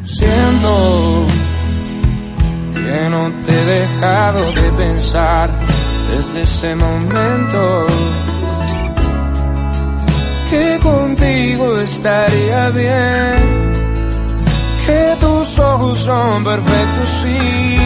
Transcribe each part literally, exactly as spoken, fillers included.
Siento que no te he dejado de pensar desde ese momento, que contigo estaría bien, que tus ojos son perfectos y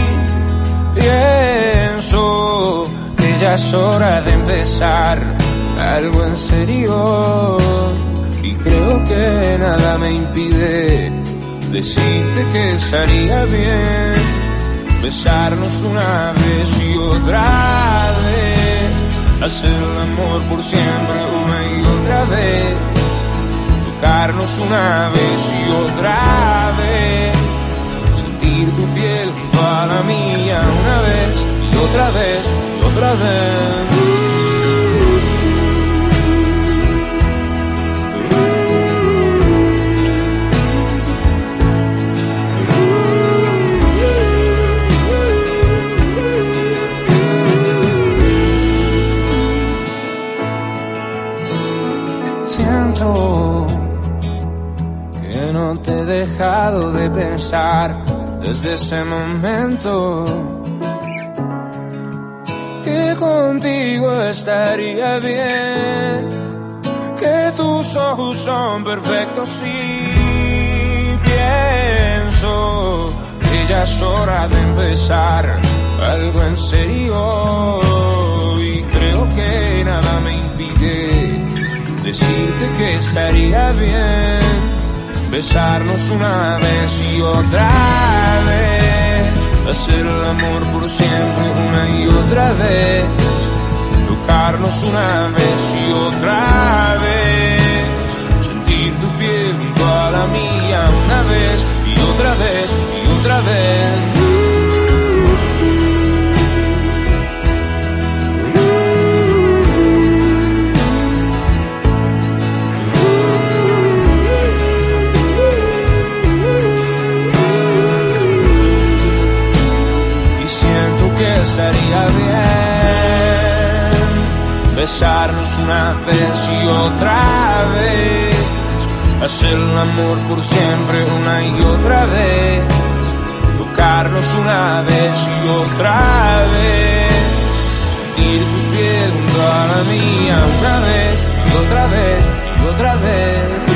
pienso que ya es hora de empezar algo en serio, y creo que nada me impide decirte que estaría bien besarnos una vez y otra vez, hacer el amor por siempre una y otra vez, tocarnos una vez y otra vez, sentir tu piel junto a la mía una vez y otra vez y otra vez. Siento que no te he dejado de pensar desde ese momento, que contigo estaría bien, que tus ojos son perfectos y pienso que ya es hora de empezar algo en serio, y creo que nada me impide decirte que estaría bien besarnos una vez y otra vez, hacer el amor por siempre una y otra vez, tocarnos una vez y otra vez, sentir tu piel junto a la mía una vez y otra vez y otra vez. Estaría bien besarnos una vez y otra vez, hacer el amor por siempre una y otra vez, tocarnos una vez y otra vez, sentir tu piel junto a la mía una vez y otra vez y otra vez.